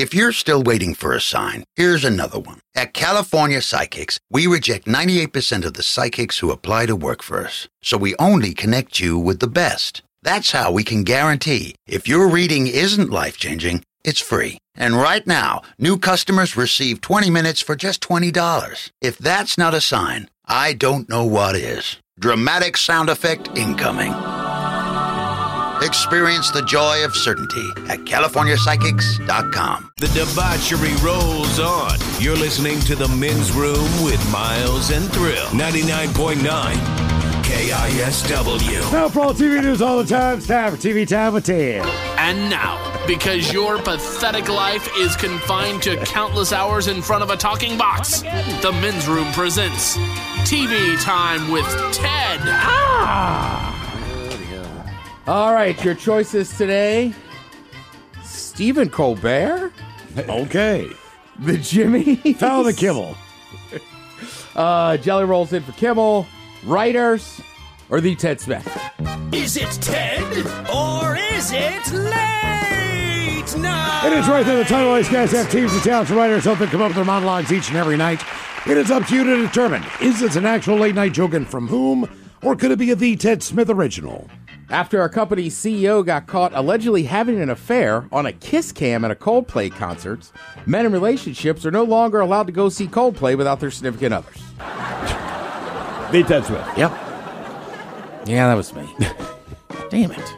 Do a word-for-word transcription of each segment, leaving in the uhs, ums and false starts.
If you're still waiting for a sign, here's another one. At California Psychics, we reject ninety-eight percent of the psychics who apply to work for us. So we only connect you with the best. That's how we can guarantee if your reading isn't life-changing, it's free. And right now, new customers receive twenty minutes for just twenty dollars. If that's not a sign, I don't know what is. Dramatic sound effect incoming. Experience the joy of certainty at California Psychics dot com. The debauchery rolls on. You're listening to The Men's Room with Miles and Thrill. ninety-nine point nine K I S W. Now for all T V news all the time, it's time for T V Time with Ted. And now, because your pathetic life is confined to countless hours in front of a talking box, The Men's Room presents T V Time with Ted. Ah! All right, your choices today. Stephen Colbert. Okay. The Jimmy. Fallon and Kimmel. Uh, Jelly Rolls in for Kimmel. Writers. Or the Ted Smith. Is it Ted or is it late night? It is right there. The title Ice guys have teams of talents and writers help them come up with their monologues each and every night. It is up to you to determine, is this an actual late night joke and from whom? Or could it be a The Ted Smith original? After our company's C E O got caught allegedly having an affair on a kiss cam at a Coldplay concert, men in relationships are no longer allowed to go see Coldplay without their significant others. The Ted Smith. Yep. Yeah, that was me. Damn it.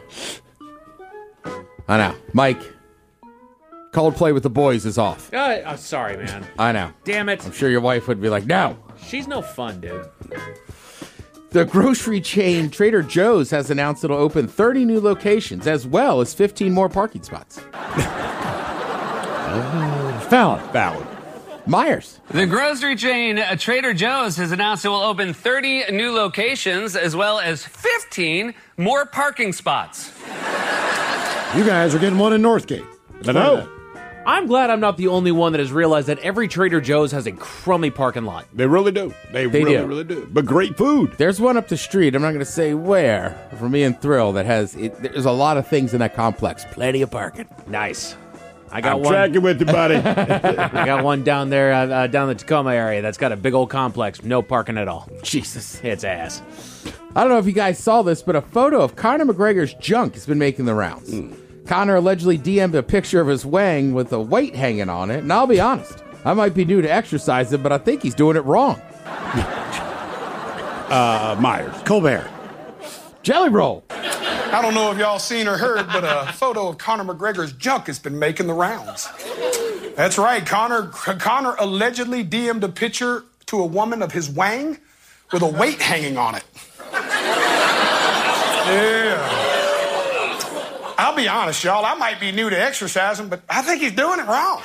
I know. Mike, Coldplay with the boys is off. Uh, oh, sorry, man. I know. Damn it. I'm sure your wife would be like, no. She's no fun, dude. The grocery chain Trader Joe's has announced it'll open thirty new locations as well as fifteen more parking spots. uh, Fallon. Fallon. Myers. The grocery chain uh, Trader Joe's has announced it will open thirty new locations as well as fifteen more parking spots. You guys are getting one in Northgate. I know. I'm glad I'm not the only one that has realized that every Trader Joe's has a crummy parking lot. They really do. They, They really, do. really do. But great food. There's one up the street, I'm not going to say where, for me and Thrill, that has, it, there's a lot of things in that complex. Plenty of parking. Nice. I got I'm one. tracking with you, buddy. I got one down there, uh, uh, down the Tacoma area that's got a big old complex, no parking at all. Jesus. It's ass. I don't know if you guys saw this, but a photo of Conor McGregor's junk has been making the rounds. Mm. Conor allegedly D M'd a picture of his wang with a weight hanging on it, and I'll be honest, I might be new to exercising, but I think he's doing it wrong. uh, Myers. Colbert. Jelly Roll. I don't know if y'all seen or heard, but a photo of Conor McGregor's junk has been making the rounds. That's right, Conor, Conor allegedly D M'd a picture to a woman of his wang with a weight hanging on it. Yeah. I'll be honest, y'all, I might be new to exercising, but I think he's doing it wrong.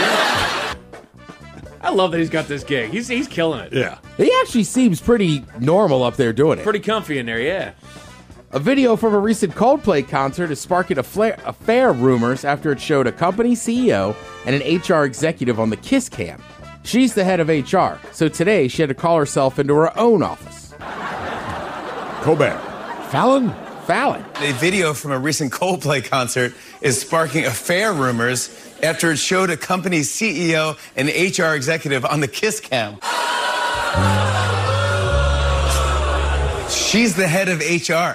I love that he's got this gig. He's he's killing it. Yeah. He actually seems pretty normal up there doing it. Pretty comfy in there, yeah. A video from a recent Coldplay concert is sparking affair, affair rumors after it showed a company C E O and an H R executive on the kiss cam. She's the head of H R, so today she had to call herself into her own office. Colbert. Fallon. Fallon. A video from a recent Coldplay concert is sparking affair rumors after it showed a company's C E O and H R executive on the kiss cam. She's the head of H R.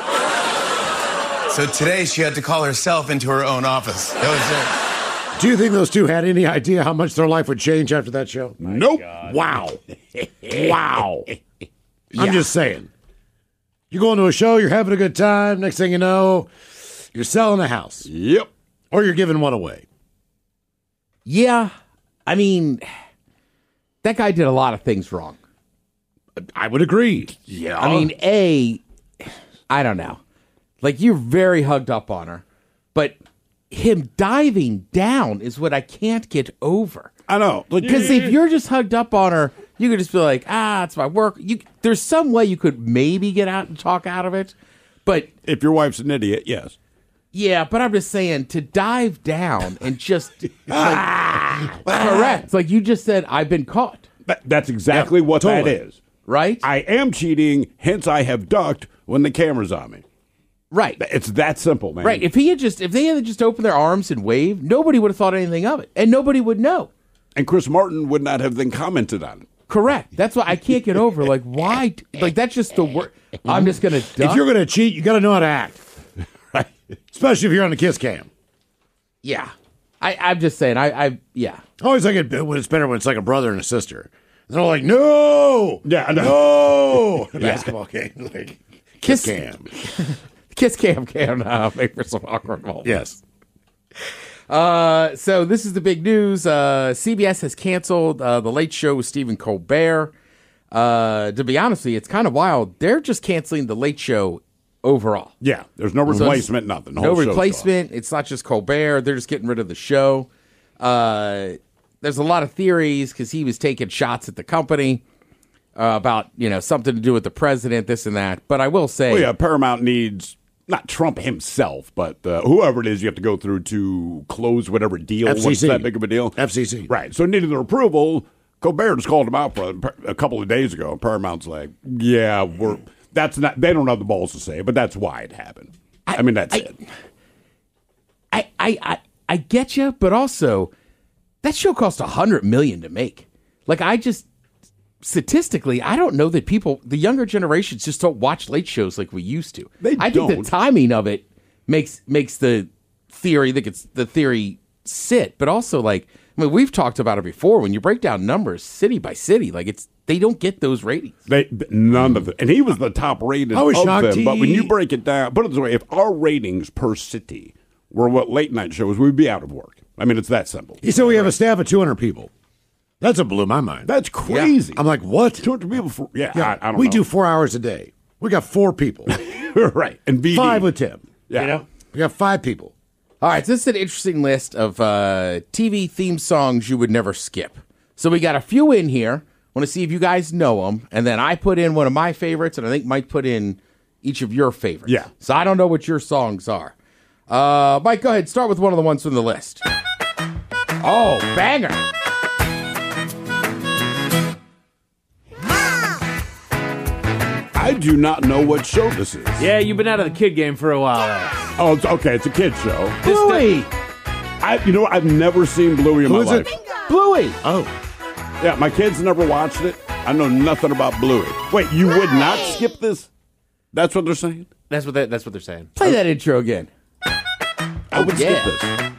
So today she had to call herself into her own office. That was it. Do you think those two had any idea how much their life would change after that show? My nope. God. Wow. Wow. Yeah. I'm just saying. You're going to a show, you're having a good time. Next thing you know, you're selling a house. Yep. Or you're giving one away. Yeah. I mean, that guy did a lot of things wrong. I would agree. Yeah. I mean, A, I don't know. Like, you're very hugged up on her. But him diving down is what I can't get over. I know. Because if you're just hugged up on her, you could just be like, ah, it's my work. You, there's some way you could maybe get out and talk out of it. But if your wife's an idiot, yes. Yeah, but I'm just saying, to dive down and just, like, correct. It's like you just said, I've been caught. That, that's exactly yeah, what totally. that is. Right? I am cheating, hence I have ducked when the camera's on me. Right. It's that simple, man. Right. If he had just if they had just opened their arms and waved, nobody would have thought anything of it. And nobody would know. And Chris Martin would not have then commented on it. Correct. That's why I can't get over. Like, why? Like, that's just the word. I'm just going to duck. If you're going to cheat, you got to know how to act. Right. Especially if you're on the kiss cam. Yeah. I, I'm just saying. I, I yeah. I always like it when it's better when it's like a brother and a sister. And they're all like, no. Yeah, no. Yeah. Basketball game. Like, kiss, Kiss- cam. Kiss cam can uh, make for some awkward moments. Yes. Uh, so this is the big news. Uh, C B S has canceled uh, The Late Show with Stephen Colbert. Uh, to be honest with you, it's kind of wild. They're just canceling The Late Show overall. Yeah, there's no replacement, nothing. The No whole show's replacement. It's not just Colbert. They're just getting rid of the show. Uh, there's a lot of theories because he was taking shots at the company uh, about, you know, something to do with the president, this and that. But I will say... Well, yeah, Paramount needs... Not Trump himself, but uh, whoever it is you have to go through to close whatever deal. F C C. What's that big of a deal? F C C. Right. So needed their approval. Colbert just called him out for it a couple of days ago. Paramount's like, yeah, we're that's not. They don't have the balls to say it, but that's why it happened. I, I mean, that's I, it. I, I, I, I get you, but also that show cost a hundred million to make. Like, I just statistically, I don't know that people, the younger generations, just don't watch late shows like we used to. They I don't. think the timing of it makes makes the theory that it's the theory sit, but also like I mean, we've talked about it before. When you break down numbers city by city, like it's they don't get those ratings. They none of it, and he was the top rated I was of shocked them. he- But when you break it down, put it this way: if our ratings per city were what late night shows, we'd be out of work. I mean, it's that simple. He said we have a staff of two hundred people. That's what blew my mind. That's crazy. I'm like, what? two hundred people for yeah. Yeah, I, I don't we know. do four hours a day. We got four people. right, and B D. Five with Tim. Yeah. You know, we got five people. All right, so this is an interesting list of uh, T V theme songs you would never skip. So we got a few in here. Want to see if you guys know them, and then I put in one of my favorites, and I think Mike put in each of your favorites. Yeah. So I don't know what your songs are. Uh, Mike, go ahead. Start with one of the ones from the list. Oh, banger. I do not know what show this is. Yeah, you've been out of the kid game for a while there. Oh, it's, okay, it's a kid's show. Bluey. I, you know, what? I've never seen Bluey in Who my is life. it? Bluey. Oh, Yeah, my kids never watched it. I know nothing about Bluey. Wait, you would not skip this? That's what they're saying? That's what they, that's what they're saying. Play that intro again. I would yeah. skip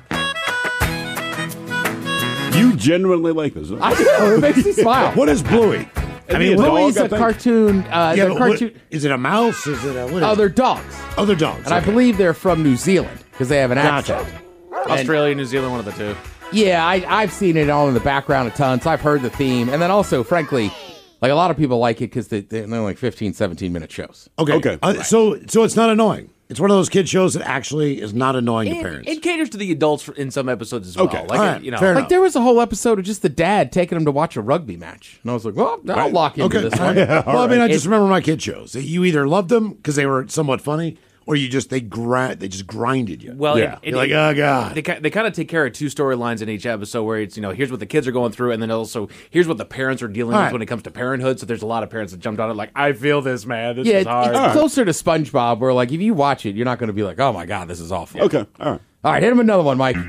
this. You genuinely like this, huh? I know. It makes me smile. what is Bluey? I mean, Bluey's dog, I a think. cartoon. Uh, Yeah, they're but what- cartoon. is it a mouse? Is it a what is Oh, it? they're dogs. Other dogs. And I okay. believe they're from New Zealand because they have an Gotcha. accent. Australia, New Zealand, one of the two. Yeah, I, I've seen it all in the background a ton, so I've heard the theme. And then also, frankly, like a lot of people like it because they, they're like fifteen, seventeen minute shows. Okay. Okay. Uh, so so it's not annoying. It's one of those kid shows that actually is not annoying to It, parents. it caters to the adults in some episodes as well. Okay. Like, All right, you know, fair Like enough. there was a whole episode of just the dad taking him to watch a rugby match. And I was like, well, I'll lock into Okay. this one. well, I mean, I just It- remember my kid shows. You either loved them because they were somewhat funny, or you just they grind they just grinded you. well, Yeah. it- it- You're like, oh god. They, ki- they kind of take care of two storylines in each episode where it's, you know, here's what the kids are going through, and then also here's what the parents are dealing All with right. when it comes to parenthood. So there's a lot of parents that jumped on it like, I feel this, man. This Yeah, is it- hard. it's closer to SpongeBob, where like if you watch it, you're not going to be like, oh my god, this is awful. Okay, all right. All right, hit him another one, Mike.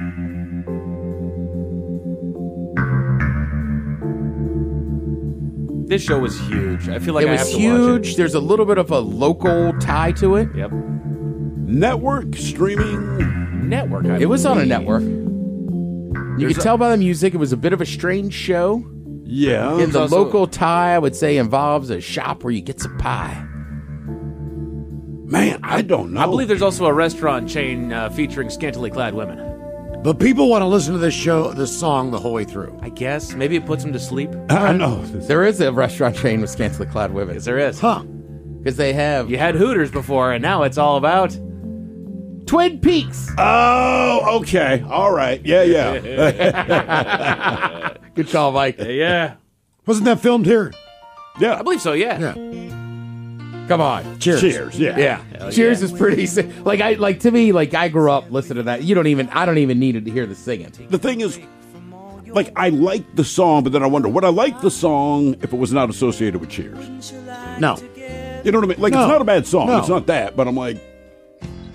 This show was huge. I feel like it I was have to huge. watch There's a little bit of a local tie to it. it. Yep. Network, streaming. Network. I It was on a believe. network. You There's could a- tell by the music it was a bit of a strange show. Yeah. And the also- local tie, I would say, involves a shop where you get some pie. Man, I don't know. I believe there's also a restaurant chain uh, featuring scantily clad women. But people want to listen to this show, this song, the whole way through. I guess. Maybe it puts them to sleep. I know. There is a restaurant chain with scantily clad women. Yes, there is. Huh? Because they have You had Hooters before, and now it's all about... Twin Peaks. Oh, okay. All right. Yeah, yeah. Good call, Mike. Yeah. Wasn't that filmed here? yeah. I believe so, yeah. Yeah. Come on. Cheers. Cheers. Yeah. Yeah. Cheers is pretty si- like I like to me, like I grew up listening to that. You don't even I don't even need to hear the singing. The thing is, like, I like the song, but then I wonder, would I like the song if it was not associated with Cheers? No. You know what I mean? Like, No. it's not a bad song. No. It's not that, but I'm like,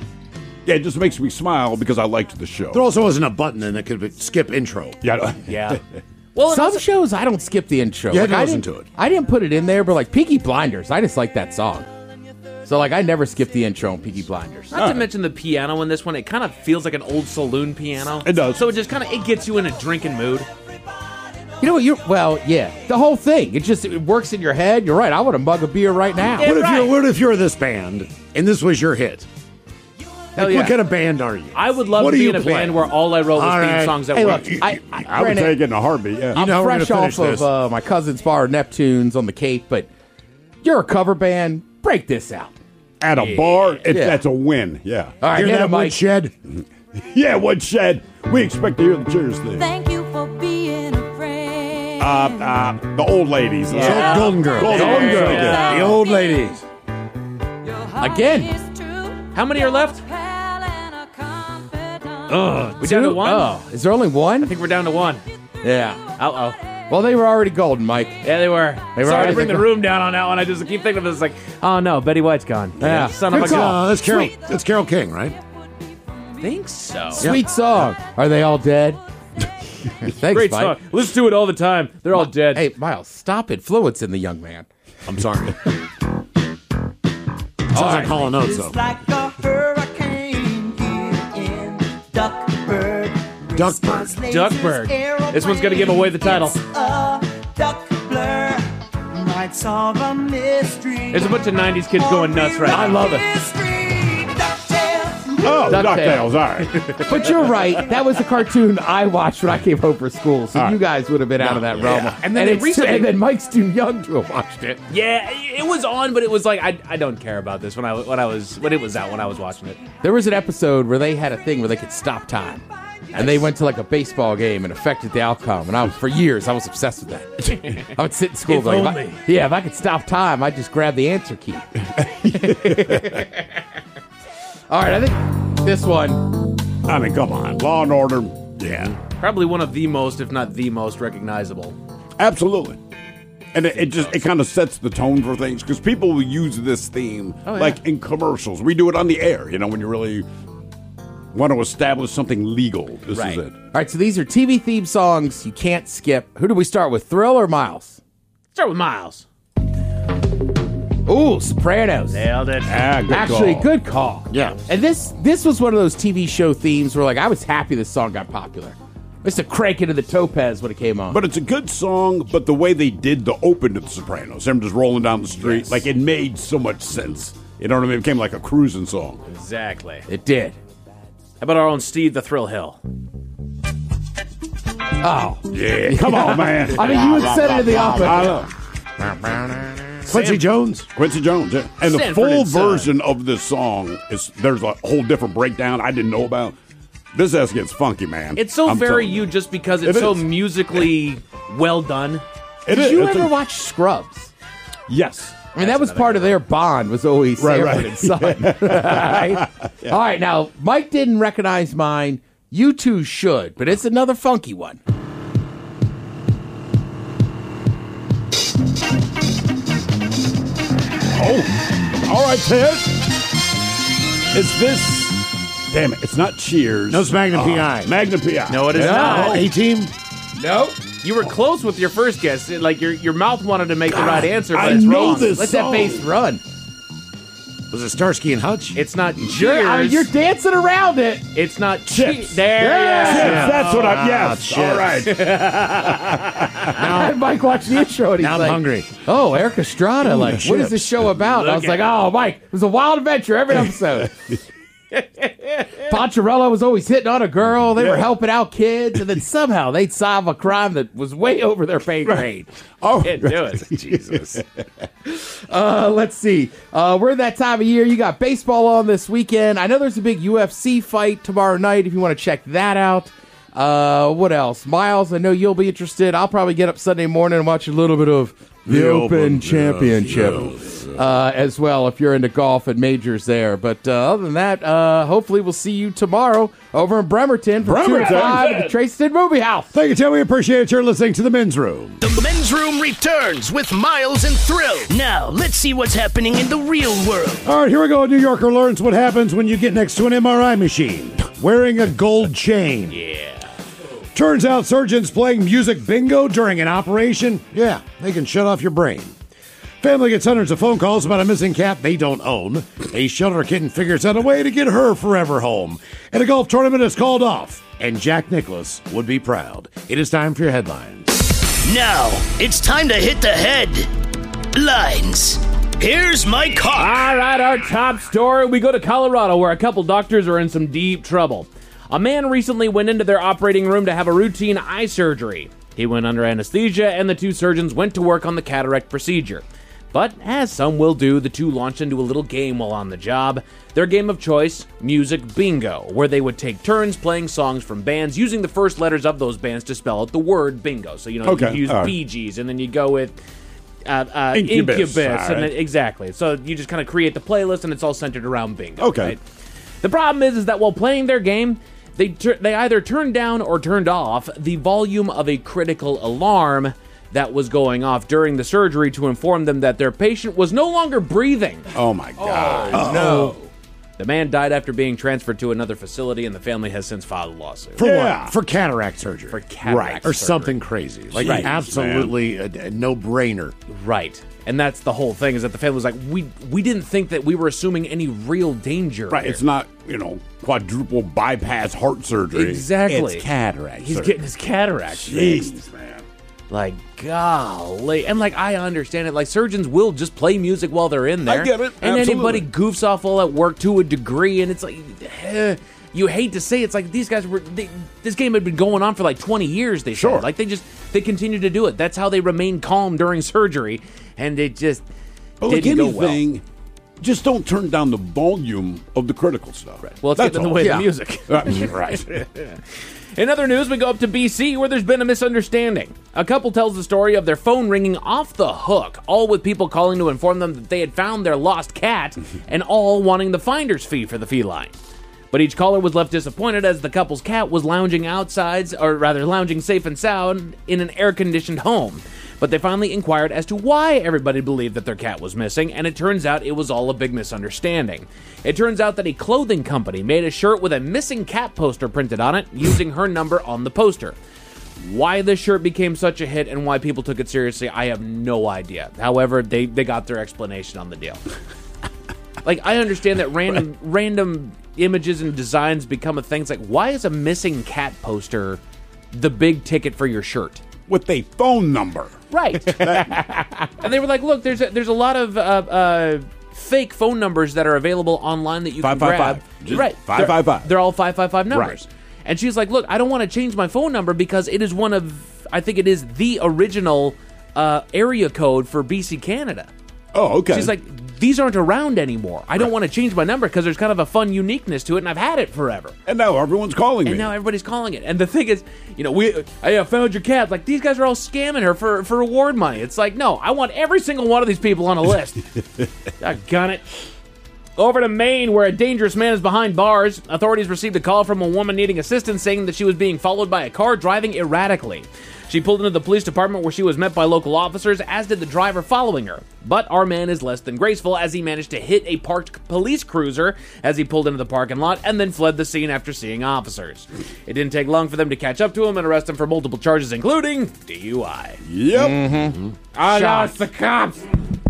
Yeah, it just makes me smile because I liked the show. There also wasn't a button in that could skip intro. Yeah. Yeah. Well, Some shows I don't skip the intro. You had to I listen didn't- to it. I didn't put it in there, but like Peaky Blinders, I just like that song. So like I never skip the intro on Peaky Blinders. Not to mention the piano in this one. It kind of feels like an old saloon piano. It does. So it just kind of it gets you in a drinking mood. You know what? You well, yeah, the whole thing. It just it works in your head. You're right. I want to mug a beer right now. What if right. you're what if you're this band and this was your hit? Hell Like, yeah. What kind of band are you? I would love What to do be you in a play? band where all I wrote was All theme right. songs that Hey, worked. look, I, I, I would granted, take it in a heartbeat, yeah. I'm know we're fresh gonna off finish of this. uh, my cousin's bar, Neptunes, on the Cape, but you're a cover band. Break this out. At a bar, it, Yeah. that's a win, yeah. All right, Hear hit that it, one Mike. shed? Yeah, Woodshed. We expect to hear the cheers thing. Thank you for being a friend. Uh, uh, the old ladies. Yeah. Golden Girls. Golden Golden Girls. Girls. Yeah. The old ladies. Again. How many are left? Oh, We down to one? Oh, is there only one? I think we're down to one. Yeah. Uh oh. Well, they were already golden, Mike. Yeah, they were. They were Sorry already to bring the thinking- room down on that one. I just keep thinking of this like, oh no, Betty White's gone. Yeah. Son of a That's, uh, gun. that's Carol. That's Carol King, right? I think so. Sweet song. Are they all dead? Thanks, Great Mike. song. Listen to it all the time. They're all dead. Hey, Miles, stop it. Fluids in the young man. I'm sorry. Sounds like Hall and Oates, though. Like a hurricane here in Duckburg. Duckburg. Duckburg. This one's gonna give away the title. It's a duck blur. Might solve a mystery. There's a bunch of nineties kids going nuts right now. I love it. Mystery. DuckTales. Oh, DuckTales. DuckTales, all right. But you're right. That was the cartoon I watched when I came home from school. So All right. you guys would have been out of that realm. And And then then, they it's- recently- and then Mike's too young to have watched it. Yeah, it was on, but it was like I, I don't care about this when I when I was when it was out when I was watching it. There was an episode where they had a thing where they could stop time. And they went to like a baseball game and affected the outcome. And I was, for years, I was obsessed with that. I would sit in school If going, only. if I, yeah, if I could stop time, I'd just grab the answer key. All right, I think this one. I mean, come on. Law and Order, yeah. Probably one of the most, if not the most, recognizable. Absolutely. And it, it just, it kind of sets the tone for things because people will use this theme Oh, yeah. like in commercials. We do it on the air, you know, when you really want to establish something legal. This Right. is it. All right, so these are T V theme songs you can't skip. Who do we start with, Thrill or Miles? Start with Miles. Ooh, Sopranos. Nailed it. Ah, good Actually, call. good call. Yeah. And this this was one of those T V show themes where like I was happy this song got popular. I used to crank into the Topaz when it came on. But it's a good song, but the way they did the open to The Sopranos, him just rolling down the street, Yes. like it made so much sense. You know what I mean? It became like a cruising song. Exactly. it did. How about our own Steve the Thrill Hill? Oh. Yeah, come on, man. I mean, you would set it in the opposite. I know. Quincy Jones. Quincy Jones, yeah. And the Sanford full and Son. version of this song is there's a whole different breakdown I didn't know about. This ass gets funky, man. It's so I'm very telling you just because it's It so is. musically well done. It Did is. you It's ever a- watch Scrubs? Yes. I mean, that was part of their bond, was always Right, Sanford right. and Son. Right? All right, now, Mike didn't recognize mine. You two should, but it's another funky one. Oh, all right, Ted. Is this? Damn it! It's not Cheers. No, it's Magnum P I. Magnum P I. No, it is Yeah. not. A-Team. No. You were close with your first guess. It- Like your your mouth wanted to make the right answer, but I it's know wrong. this Let song. that bass run. Was it Starsky and Hutch? It's not You're, Cheers. I mean, you're dancing around it. It's not Chips. Che- There. Yeah. Yes. Yes, that's what I. Yes. Chips. All right. And Mike watched the intro and he's Now I'm like, hungry. oh, Eric Estrada, like, what is this show about? And I was like, oh, Mike, it was a wild adventure every episode. Poncherello was always hitting on a girl. They were Yeah. helping out kids, and then somehow they'd solve a crime that was way over their pay grade. Oh, Can't do it. Jesus. Uh, let's see. Uh, we're in that time of year. You got baseball on this weekend. I know there's a big U F C fight tomorrow night if you want to check that out. Uh, what else? Miles, I know you'll be interested. I'll probably get up Sunday morning and watch a little bit of the, The Open, Open, Championship. yes, yes, uh, as well if you're into golf and majors there. But uh, other than that, uh, hopefully we'll see you tomorrow over in Bremerton from two to five at the Tracy Movie House. Thank you, Tim. We appreciate it. You're listening to The Men's Room. The Men's Room returns with Miles and Thrill. Now, let's see what's happening in the real world. All right, here we go. A New Yorker learns what happens when you get next to an M R I machine wearing a gold chain. Yeah. Turns out surgeons playing music bingo during an operation, yeah, they can shut off your brain. Family gets hundreds of phone calls about a missing cat they don't own. A shelter kitten figures out a way to get her forever home. And a golf tournament is called off. And Jack Nicklaus would be proud. It is time for your headlines. Now, it's time to hit the headlines. Here's my car. All right, our top story. We go to Colorado, where a couple doctors are in some deep trouble. A man recently went into their operating room to have a routine eye surgery. He went under anesthesia, and the two surgeons went to work on the cataract procedure. But, as some will do, the two launched into a little game while on the job. Their game of choice, Music Bingo, where they would take turns playing songs from bands using the first letters of those bands to spell out the word bingo. So, you know, okay. you use right. Bee Gees, and then you go with uh, uh, Incubus. Incubus Right. and then, exactly. So you just kind of create the playlist, and it's all centered around bingo. Okay. Right? The problem is, is that while playing their game, They tur- they either turned down or turned off the volume of a critical alarm that was going off during the surgery to inform them that their patient was no longer breathing. Oh, my God. Oh, no. The man died after being transferred to another facility, and the family has since filed a lawsuit. For Yeah. what? For cataract surgery. For cataract Right. Or surgery. something crazy. Like Right. absolutely a, a no-brainer. Right. And that's the whole thing, is that the family was like, we we didn't think that we were assuming any real danger. Right, here. it's not, you know, quadruple bypass heart surgery. Exactly. It's cataract He's surgery. getting his cataract fixed. Jeez, man. Like, golly. And, like, I understand it. Like, surgeons will just play music while they're in there. I get it. And Absolutely. anybody goofs off all at work to a degree, and it's like, eh, you hate to say it's like these guys were, they, this game had been going on for like twenty years, they Sure. said. Like, they just, they continue to do it. That's how they remain calm during surgery, and it just But like didn't go well. anything, just don't turn down the volume of the critical stuff. Right. Well, it's That's getting in the all. way Yeah. of the music. right. In other news, we go up to B C, where there's been a misunderstanding. A couple tells the story of their phone ringing off the hook, all with people calling to inform them that they had found their lost cat, and all wanting the finder's fee for the feline. But each caller was left disappointed, as the couple's cat was lounging outside, or rather lounging safe and sound, in an air-conditioned home. But they finally inquired as to why everybody believed that their cat was missing, and it turns out it was all a big misunderstanding. It turns out that a clothing company made a shirt with a missing cat poster printed on it, using her number on the poster. Why this shirt became such a hit and why people took it seriously, I have no idea. However, they, they got their explanation on the deal. Like, I understand that random random images and designs become a thing. It's like, why is a missing cat poster the big ticket for your shirt? With a phone number. Right. And they were like, look, there's a, there's a lot of uh, uh, fake phone numbers that are available online that you Five, can five, grab. five. Just Right. five, They're- five, five. They're all five five five numbers. Right. And she's like, look, I don't want to change my phone number because it is one of, I think it is the original uh, area code for B C Canada. Oh, okay. She's like, these aren't around anymore. I don't want to change my number because there's kind of a fun uniqueness to it, and I've had it forever. And now everyone's calling And me. now everybody's calling it. And the thing is, you know, we I uh, found your cat. Like, these guys are all scamming her for, for reward money. It's like, no, I want every single one of these people on a list. Doggone it. Over to Maine, where a dangerous man is behind bars. Authorities received a call from a woman needing assistance, saying that she was being followed by a car driving erratically. She pulled into the police department, where she was met by local officers, as did the driver following her. But our man is less than graceful, as he managed to hit a parked police cruiser as he pulled into the parking lot and then fled the scene after seeing officers. It didn't take long for them to catch up to him and arrest him for multiple charges, including D U I. Yep. Mm-hmm. Oh, no, it's the cops.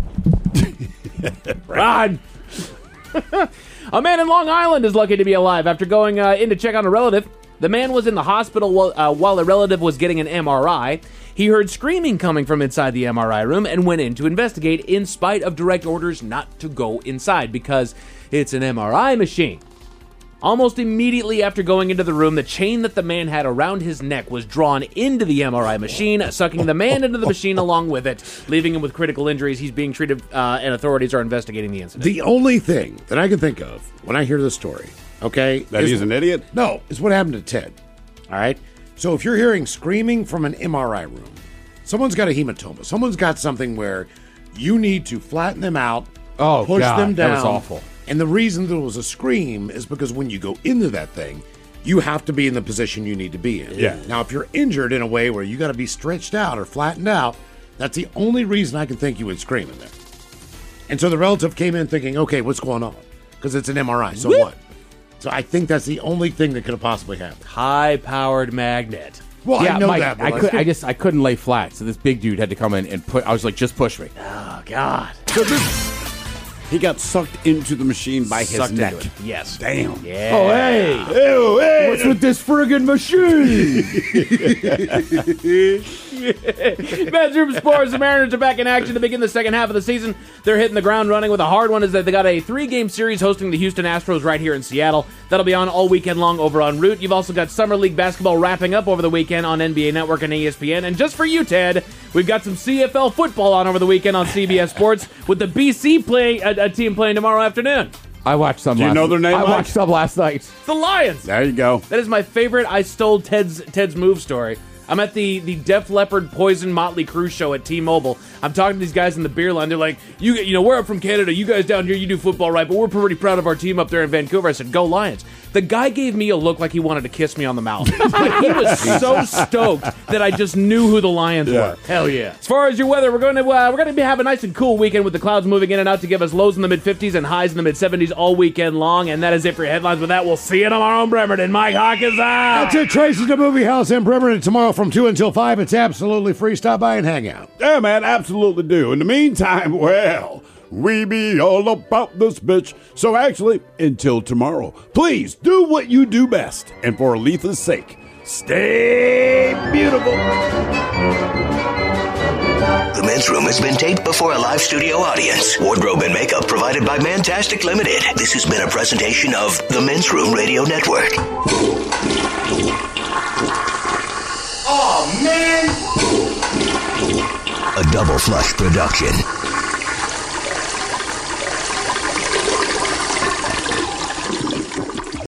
Run. A man in Long Island is lucky to be alive after going uh, in to check on a relative. The man was in the hospital while, uh, while a relative was getting an M R I. He heard screaming coming from inside the M R I room and went in to investigate, in spite of direct orders not to go inside because it's an M R I machine. Almost immediately after going into the room, the chain that the man had around his neck was drawn into the M R I machine, sucking the man into the machine along with it, leaving him with critical injuries. He's being treated, uh, and authorities are investigating the incident. The only thing that I can think of when I hear this story, okay, That he's an idiot? No, is what happened to Ted. All right? So if you're hearing screaming from an M R I room, someone's got a hematoma, someone's got something where You need to flatten them out, Oh, push God, them down. that was awful. And the reason there was a scream is because when you go into that thing, you have to be in the position you need to be in. Yeah. Now, if you're injured in a way where you got to be stretched out or flattened out, that's the only reason I can think you would scream in there. And so the relative came in thinking, okay, what's going on? Because it's an M R I, so Whoop. what? So I think that's the only thing that could have possibly happened. High-powered magnet. Well, yeah, I know Mike, that. But I, like- could, I just I couldn't lay flat, so this big dude had to come in and put. I was like, just push me. Oh, God. So this, he got sucked into the machine by his Sucked neck. into it. Yes. Damn. Yeah. Oh, hey. Ew, hey. What's with this friggin' machine? Men's Room Sports, the Mariners are back in action to begin the second half of the season. They're hitting the ground running with a hard one is that they got a three-game series hosting the Houston Astros right here in Seattle. That'll be on all weekend long over on Root. You've also got Summer League basketball wrapping up over the weekend on N B A Network and E S P N. And just for you, Ted, we've got some C F L football on over the weekend on C B S Sports with the B C play a, a team playing tomorrow afternoon. I watched some. Do you last know their name, I Mike? watched some last night. The Lions. There you go. That is my favorite I stole Ted's Ted's move story. I'm at the, the Def Leppard Poison Motley Crue show at T-Mobile. I'm talking to these guys in the beer line. They're like, you you know, we're up from Canada. You guys down here, you do football right, but we're pretty proud of our team up there in Vancouver. I said, go Lions. The guy gave me a look like he wanted to kiss me on the mouth. Like, he was so stoked that I just knew who the Lions Yeah. were. Hell yeah. As far as your weather, we're going to uh, we're going to be have a nice and cool weekend with the clouds moving in and out to give us lows in the mid fifties and highs in the mid seventies all weekend long. And that is it for your headlines. With that, we'll see you tomorrow in Bremerton. Mike Hawk is out. That's it, Tracy's the Movie House in Bremerton tomorrow from two until five. It's absolutely free. Stop by and hang out. Yeah, man, absolutely do. In the meantime, well, we be all about this bitch. So actually, until tomorrow, please do what you do best. And for Aletha's sake, stay beautiful. The Men's Room has been taped before a live studio audience. Wardrobe and makeup provided by Mantastic Limited. This has been a presentation of the Men's Room Radio Network. Oh, man! A Double Flush production.